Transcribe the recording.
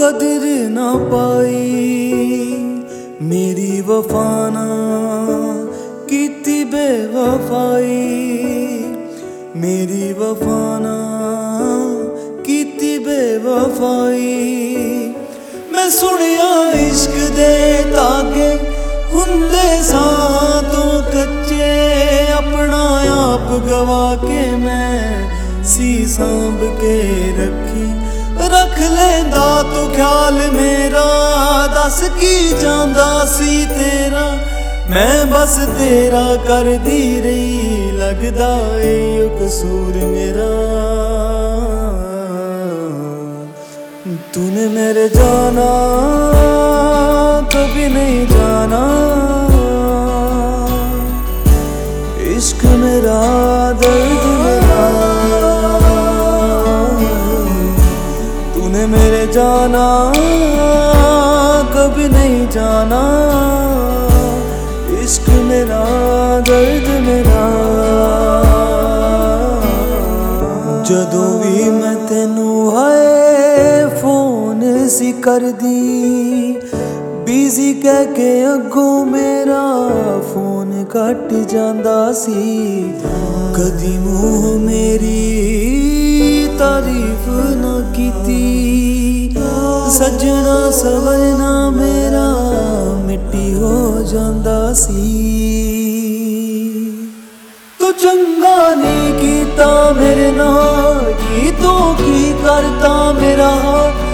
कदर ना पाई मेरी वफा ना कीती बेवफाई मेरी वफा ना कीती बेवफाई। मैं सुनिया इश्क दे धागे हुंदे सां तो कच्चे अपना आप गवा के मैं सी सांभ के रखी रख लेंदा तू ख्याल मेरा दस की जांदा सी तेरा मैं बस तेरा कर दी रही लगदा ए कसूर मेरा। तूने मेरे जाना कभी नहीं जाना इश्क मेरा दर्द मेरा तूने मेरे जाना कभी नहीं जाना इश्क मेरा दर्द मेरा। जदों भी मैं तेनू हाय फोन सी कर दी बिजी कह के अगों मेरा फोन कट जांदा सी कदी मुँह मेरी तारीफ ना कीती सजना सवरना मेरा मिट्टी हो जांदा सी। तू चंगा नहीं कीता मेरे नाल की तू की करता मेरा